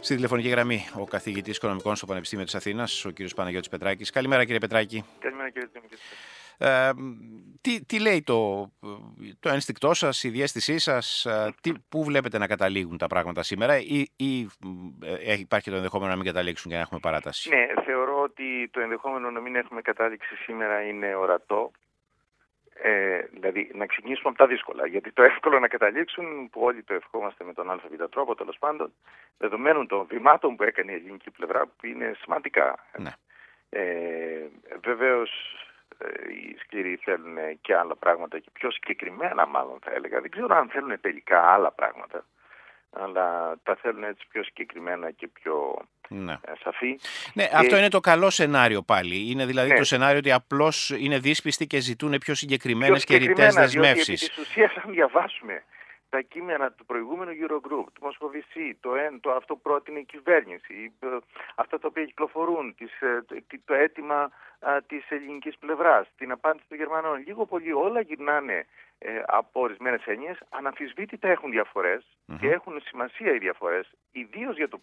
Στη τηλεφωνική γραμμή ο καθηγητής Οικονομικών στο Πανεπιστήμιο της Αθήνας, ο κύριος Παναγιώτης Πετράκης. Καλημέρα, κύριε Πετράκη. Καλημέρα, κύριε Τζίμικη. Τι λέει το ένστικτό σας, η διαίσθησή σας, πού βλέπετε να καταλήγουν τα πράγματα σήμερα, ή υπάρχει το ενδεχόμενο να μην καταλήξουν και να έχουμε παράταση? Ναι, θεωρώ ότι το ενδεχόμενο να μην έχουμε κατάληξη σήμερα είναι ορατό. Δηλαδή να ξεκινήσουμε από τα δύσκολα, γιατί το εύκολο να καταλήξουν, που όλοι το ευχόμαστε με τον ΑΒ τρόπο, τέλος πάντων, δεδομένων των βημάτων που έκανε η ελληνική πλευρά, που είναι σημαντικά. Ναι. Βεβαίως οι σκληροί θέλουν και άλλα πράγματα, και πιο συγκεκριμένα μάλλον θα έλεγα. Δεν ξέρω αν θέλουν τελικά άλλα πράγματα, αλλά τα θέλουν έτσι πιο συγκεκριμένα και πιο σαφή. Ναι, αυτό είναι το καλό σενάριο πάλι. Είναι δηλαδή το σενάριο ότι απλώς είναι δύσπιστοι και ζητούν πιο συγκεκριμένες και ρητές δεσμεύσεις. Διότι επί της ουσίας, αν διαβάσουμε τα κείμενα του προηγούμενου Eurogroup, του Μοσχοβησί, αυτό που πρότεινε η κυβέρνηση, αυτά τα οποία κυκλοφορούν, το αίτημα της ελληνικής πλευράς, την απάντηση των Γερμανών, λίγο πολύ όλα γυρνάνε από ορισμένες έννοιες. Αναμφισβήτητα έχουν διαφορές και έχουν σημασία οι διαφορές, ιδίως για το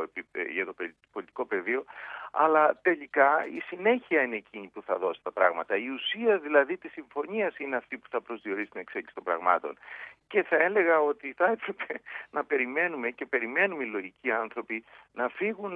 πολιτικό πεδίο, αλλά τελικά η συνέχεια είναι εκείνη που θα δώσει τα πράγματα. Η ουσία δηλαδή της συμφωνίας είναι αυτή που θα προσδιορίσει την εξέλιξη των πραγμάτων. Και θα έλεγα ότι θα έπρεπε να περιμένουμε, και περιμένουμε οι λογικοί άνθρωποι, να φύγουν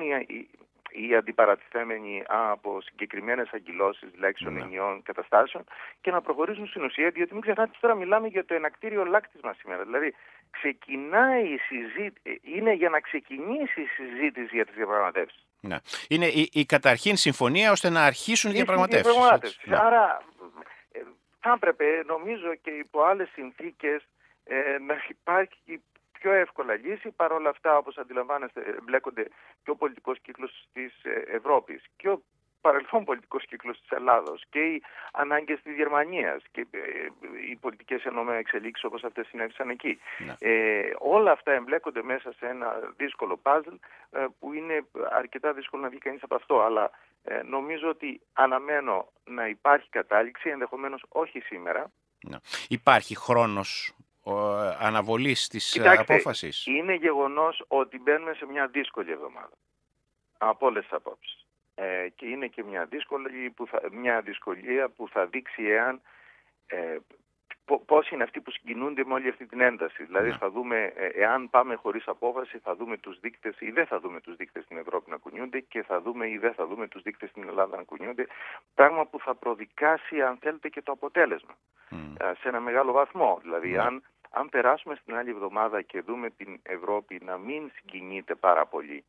οι αντιπαρατηθέμενοι από συγκεκριμένες αγκυλώσεις λέξεων, ενιών, καταστάσεων, και να προχωρήσουν στην ουσία, διότι μην ξεχνάτε τώρα μιλάμε για το ενακτήριο λάκτισμα σήμερα. Δηλαδή ξεκινάει η συζήτηση, είναι για να ξεκινήσει η συζήτηση για τις διαπραγματεύσεις. Ναι. Είναι η καταρχήν συμφωνία ώστε να αρχίσουν οι διαπραγματεύσεις. Άρα θα έπρεπε, νομίζω, και υπό άλλες συνθήκες να υπάρχει πιο εύκολα λύση. Παρ' όλα αυτά, όπως αντιλαμβάνεστε, μπλέκονται και ο πολιτικός κύκλος της Ευρώπης και ο παρελθόν πολιτικός κύκλος της Ελλάδος και οι ανάγκες της Γερμανίας και οι πολιτικές εξελίξεις όπως αυτές συνέβησαν εκεί. Όλα αυτά εμπλέκονται μέσα σε ένα δύσκολο παζλ που είναι αρκετά δύσκολο να βγει κανείς από αυτό. Αλλά νομίζω ότι αναμένω να υπάρχει κατάληξη, ενδεχομένως όχι σήμερα. Υπάρχει χρόνος αναβολής της απόφασης? Είναι γεγονός ότι μπαίνουμε σε μια δύσκολη εβδομάδα από όλες τις απόψεις. Και είναι και μια δυσκολία που θα δείξει εάν πώς είναι αυτοί που συγκινούνται με όλη αυτή την ένταση. Δηλαδή θα δούμε, εάν πάμε χωρίς απόφαση, θα δούμε τους δείκτες ή δεν θα δούμε τους δείκτες στην Ευρώπη να κουνιούνται, και θα δούμε ή δεν θα δούμε τους δείκτες στην Ελλάδα να κουνιούνται. Πράγμα που θα προδικάσει, αν θέλετε, και το αποτέλεσμα σε ένα μεγάλο βαθμό. Δηλαδή αν περάσουμε στην άλλη εβδομάδα και δούμε την Ευρώπη να μην συγκινείται πάρα πολύ,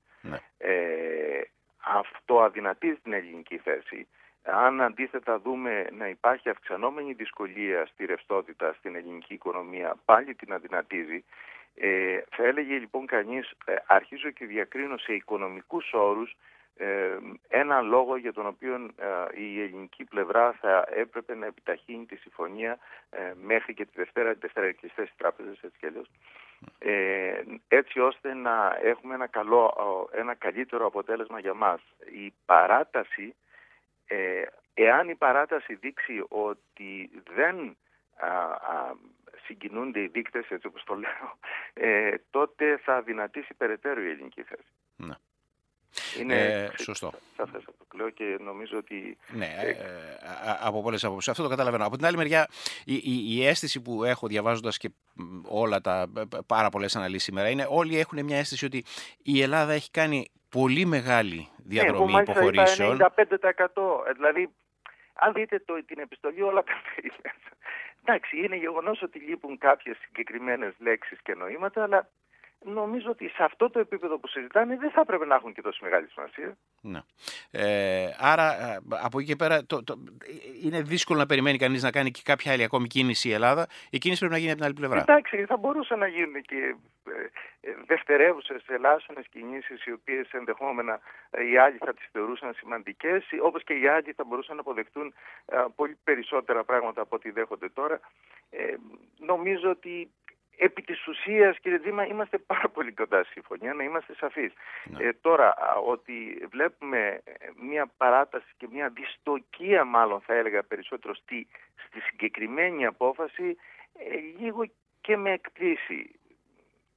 αυτό αδυνατίζει την ελληνική θέση. Αν αντίθετα δούμε να υπάρχει αυξανόμενη δυσκολία στη ρευστότητα στην ελληνική οικονομία, πάλι την αδυνατίζει. Θα έλεγε λοιπόν κανείς, αρχίζω και διακρίνω σε οικονομικούς όρους έναν λόγο για τον οποίο η ελληνική πλευρά θα έπρεπε να επιταχύνει τη συμφωνία μέχρι και τη Δευτέρα κλειστές οι τράπεζες, έτσι κι αλλιώς, έτσι ώστε να έχουμε ένα καλύτερο αποτέλεσμα για μας. Η παράταση, εάν η παράταση δείξει ότι δεν συγκινούνται οι δείκτες, έτσι όπως το λέω, τότε θα αδυνατήσει περαιτέρω η ελληνική θέση. Ναι. Είναι σωστό. Σαφές αυτό που λέω και νομίζω ότι... Ναι, από πολλές απόψεις. Αυτό το καταλαβαίνω. Από την άλλη μεριά, η αίσθηση που έχω διαβάζοντας και όλα πάρα πολλές αναλύσεις σήμερα είναι όλοι έχουν μια αίσθηση ότι η Ελλάδα έχει κάνει πολύ μεγάλη διαδρομή υποχωρήσεων. 95%. Δηλαδή, αν δείτε την επιστολή, όλα τα μέσα. Εντάξει, είναι γεγονός ότι λείπουν κάποιες συγκεκριμένες λέξεις και νοήματα, αλλά νομίζω ότι σε αυτό το επίπεδο που συζητάνε δεν θα έπρεπε να έχουν και τόσο μεγάλη σημασία. Ναι. Άρα από εκεί και πέρα είναι δύσκολο να περιμένει κανείς να κάνει και κάποια άλλη ακόμη κίνηση η Ελλάδα. Η κίνηση πρέπει να γίνει από την άλλη πλευρά. Εντάξει, θα μπορούσαν να γίνουν και δευτερεύουσες ελάσσονες κινήσεις, οι οποίες ενδεχόμενα οι άλλοι θα τις θεωρούσαν σημαντικές, όπως και οι άλλοι θα μπορούσαν να αποδεχτούν πολύ περισσότερα πράγματα από ό,τι δέχονται τώρα. Νομίζω ότι επί της ουσίας, κύριε Δήμα, είμαστε πάρα πολύ κοντά στη συμφωνία, να είμαστε σαφείς. Τώρα, ότι βλέπουμε μια παράταση και μια δυστοκία, μάλλον θα έλεγα περισσότερο, στη συγκεκριμένη απόφαση, λίγο και με εκπλήσει.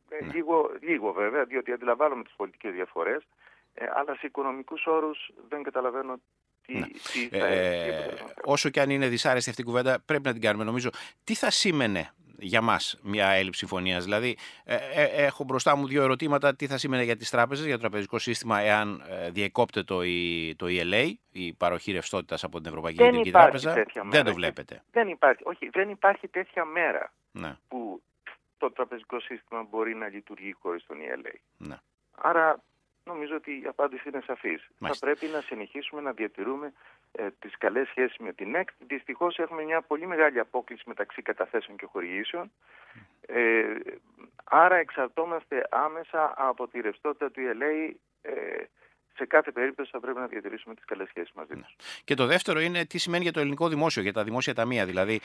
Λίγο βέβαια, διότι αντιλαμβάνομαι τις πολιτικές διαφορές, αλλά σε οικονομικούς όρους δεν καταλαβαίνω τι θα όσο και αν είναι δυσάρεστη αυτή η κουβέντα, πρέπει να την κάνουμε νομίζω. Τι θα σήμαινε για μας μια έλλειψη συμφωνίας? Δηλαδή, έχω μπροστά μου δύο ερωτήματα. Τι θα σήμαινε για τις τράπεζες, για το τραπεζικό σύστημα, εάν διεκόπτε το ELA, η παροχή ρευστότητας από την Ευρωπαϊκή Κεντρική Τράπεζα? Δεν το βλέπετε. Δεν υπάρχει τέτοια μέρα ναι. που το τραπεζικό σύστημα μπορεί να λειτουργεί χωρίς τον ELA. Ναι. Άρα νομίζω ότι η απάντηση είναι σαφής. Θα πρέπει να συνεχίσουμε να διατηρούμε τις καλές σχέσεις με την ΕΚΤ. Δυστυχώς έχουμε μια πολύ μεγάλη απόκλιση μεταξύ καταθέσεων και χορηγήσεων. Άρα εξαρτώμαστε άμεσα από τη ρευστότητα του ELA. Σε κάθε περίπτωση θα πρέπει να διατηρήσουμε τις καλές σχέσεις μαζί τους. Και το δεύτερο είναι τι σημαίνει για το ελληνικό δημόσιο, για τα δημόσια ταμεία. Δηλαδή,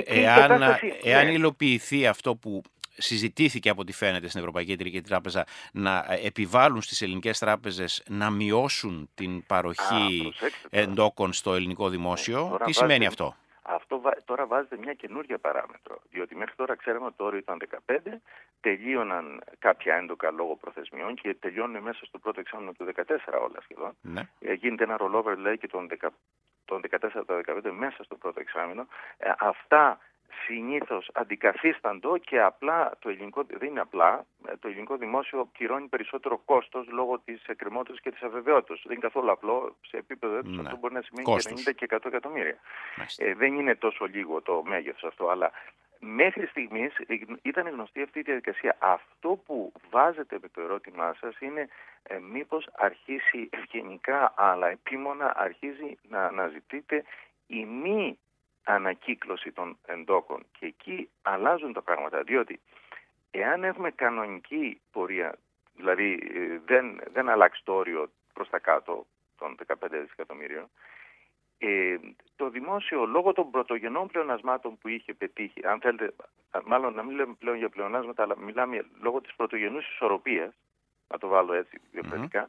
εάν υλοποιηθεί αυτό που συζητήθηκε από ό,τι φαίνεται στην Ευρωπαϊκή Κεντρική Τράπεζα, να επιβάλλουν στις ελληνικές τράπεζες να μειώσουν την παροχή εντόκων στο ελληνικό δημόσιο, τι σημαίνει αυτό? Αυτό τώρα βάζετε μια καινούργια παράμετρο, διότι μέχρι τώρα ξέραμε ότι το όριο ήταν 15, τελείωναν κάποια έντοκα λόγω προθεσμιών και τελειώνουν μέσα στο πρώτο εξάμηνο του 14 όλα σχεδόν. Ναι. Γίνεται ένα rollover δηλαδή και τον 14-15 μέσα στο πρώτο εξάμηνο. Αυτά συνήθως αντικαθίσταντο και απλά δεν είναι απλά, το ελληνικό δημόσιο πληρώνει περισσότερο κόστος λόγω της εκκρεμότητας και της αβεβαιότητας. Δεν είναι καθόλου απλό, σε επίπεδο έτους αυτό μπορεί να σημαίνει κόστος. Και 90 και 100 εκατομμύρια. Δεν είναι τόσο λίγο το μέγεθος αυτό, αλλά μέχρι στιγμής ήταν γνωστή αυτή η διαδικασία. Αυτό που βάζετε με το ερώτημά σας είναι μήπως αρχίσει ευγενικά αλλά επίμονα αρχίζει να αναζητείτε η μη ανακύκλωση των εντόκων, και εκεί αλλάζουν τα πράγματα, διότι εάν έχουμε κανονική πορεία, δηλαδή δεν αλλάξει το όριο προς τα κάτω των 15 δισεκατομμύριων, το δημόσιο λόγω των πρωτογενών πλεονασμάτων που είχε πετύχει, αν θέλετε, μάλλον να μην λέμε πλέον για πλεονάσματα, αλλά μιλάμε λόγω της πρωτογενούς ισορροπίας, να το βάλω έτσι διαφορετικά,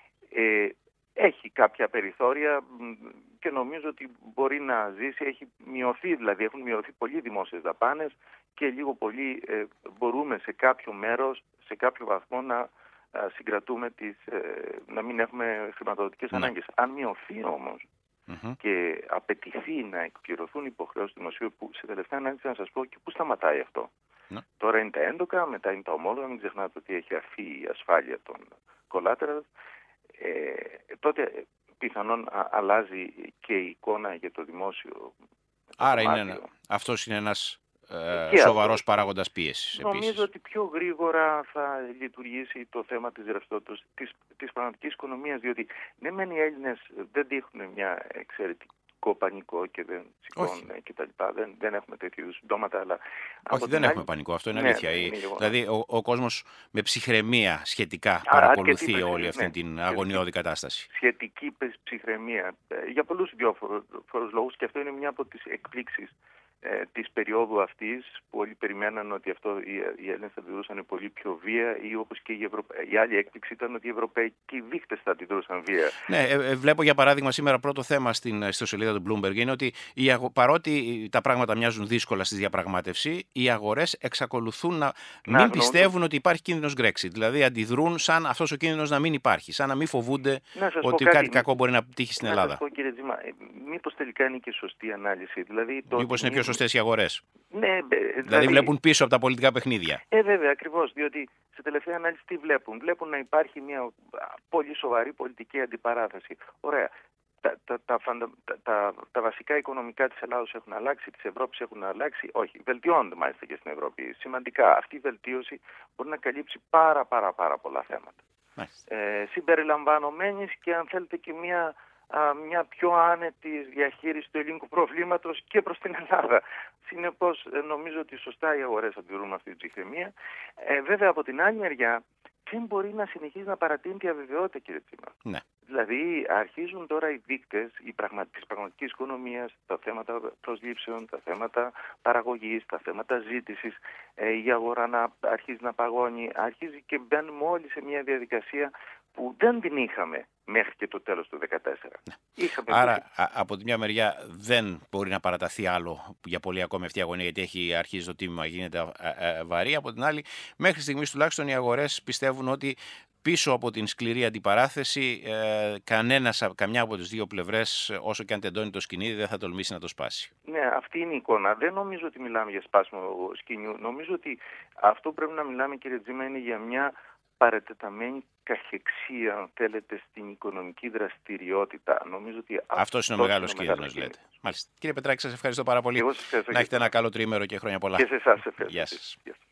έχει κάποια περιθώρια και νομίζω ότι μπορεί να ζήσει. Έχει μειωθεί, δηλαδή έχουν μειωθεί πολύ δημόσιες δαπάνες και λίγο πολύ μπορούμε σε κάποιο μέρος, σε κάποιο βαθμό να συγκρατούμε να μην έχουμε χρηματοδοτικές ανάγκες. Αν μειωθεί όμως και απαιτηθεί να εκπληρωθούν υποχρεώσεις του δημοσίου, που σε τελευταία ανάγκη να σας πω και πού σταματάει αυτό. Τώρα είναι τα έντοκα, μετά είναι τα ομόλογα, μην ξεχνάτε ότι έχει αρθεί η ασφάλεια των collateral. Τότε πιθανόν αλλάζει και η εικόνα για το δημόσιο. Άρα αυτός είναι ένας σοβαρός παράγοντας πίεσης. Νομίζω ότι πιο γρήγορα θα λειτουργήσει το θέμα της ρευστότητας της πραγματικής οικονομίας, διότι ναι μεν οι Έλληνες δεν δείχνουν μια εξαιρετικό πανικό και δεν σηκώνουν κτλ. Δεν έχουμε τέτοιου συμπτώματα. Αλλά όχι, δεν έχουμε πανικό, αυτό είναι αλήθεια. Δηλαδή ο κόσμος με ψυχραιμία σχετικά παρακολουθεί όλη αυτή την αγωνιώδη κατάσταση. Σχετική ψυχραιμία για πολλούς διάφορους λόγους, και αυτό είναι μια από τις εκπλήξεις της περίοδου αυτής, που όλοι περιμέναν ότι οι Έλληνες θα αντιδρούσαν πολύ πιο βία, ή όπως και η άλλη έκπληξη ήταν ότι οι ευρωπαϊκοί δείκτες θα αντιδρούσαν βία. Ναι, βλέπω για παράδειγμα σήμερα πρώτο θέμα στην ιστοσελίδα του Bloomberg είναι ότι παρότι τα πράγματα μοιάζουν δύσκολα στη διαπραγμάτευση, οι αγορές εξακολουθούν να μην πιστεύουν ότι υπάρχει κίνδυνος Brexit. Δηλαδή αντιδρούν σαν αυτός ο κίνδυνος να μην υπάρχει, σαν να μην φοβούνται ότι κάτι κακό μπορεί να τύχει στην Ελλάδα. Να σας πω, κύριε Τζίμα, μήπως τελικά είναι και σωστή ανάλυση? Δηλαδή, μήπως είναι πιο σωστές οι αγορές? Ναι, δηλαδή βλέπουν πίσω από τα πολιτικά παιχνίδια. Βέβαια, ακριβώς, διότι σε τελευταία ανάλυση τι βλέπουν? Βλέπουν να υπάρχει μια πολύ σοβαρή πολιτική αντιπαράθεση. Ωραία. Τα βασικά οικονομικά της Ελλάδος έχουν αλλάξει, της Ευρώπης έχουν αλλάξει? Όχι. Βελτιώνονται μάλιστα και στην Ευρώπη. Σημαντικά. Αυτή η βελτίωση μπορεί να καλύψει πάρα πολλά θέματα. Συμπεριλαμβανομένης και, αν θέλετε, και μια πιο άνετη διαχείριση του ελληνικού προβλήματος και προς την Ελλάδα. Συνεπώς, νομίζω ότι σωστά οι αγορές αντιδρούν αυτή την ψυχραιμία. Βέβαια, από την άλλη μεριά, δεν μπορεί να συνεχίσει να παρατείνει τη αβεβαιότητα, κύριε Τσίμα. Ναι. Δηλαδή, αρχίζουν τώρα οι δείκτες της πραγματικής οικονομίας, τα θέματα προσλήψεων, τα θέματα παραγωγής, τα θέματα ζήτησης, η αγορά να αρχίζει να παγώνει, αρχίζει και μπαίνουμε όλοι σε μια διαδικασία που δεν την είχαμε μέχρι και το τέλος του 2014. Άρα από τη μια μεριά δεν μπορεί να παραταθεί άλλο για πολύ ακόμη αυτή η αγωνία, γιατί αρχίζει το τίμημα, γίνεται βαρύ. Από την άλλη, μέχρι στιγμής τουλάχιστον οι αγορές πιστεύουν ότι πίσω από την σκληρή αντιπαράθεση καμιά από τις δύο πλευρές, όσο και αν τεντώνει το σκοινίδι, δεν θα τολμήσει να το σπάσει. Ναι, αυτή είναι η εικόνα. Δεν νομίζω ότι μιλάμε για σπάσιμο σκηνιού. Νομίζω ότι αυτό πρέπει να μιλάμε, κύριε Τζίμα, είναι για μια παρατεταμένη καχεξία, αν θέλετε, στην οικονομική δραστηριότητα. Νομίζω ότι αυτός είναι ο μεγάλος κίνδυνος, λέτε. Μάλιστα. Κύριε Πετράκη, σας ευχαριστώ πάρα πολύ. Να έχετε ένα καλό τριήμερο και χρόνια πολλά. Και σε εσάς ευχαριστώ. Γεια σας.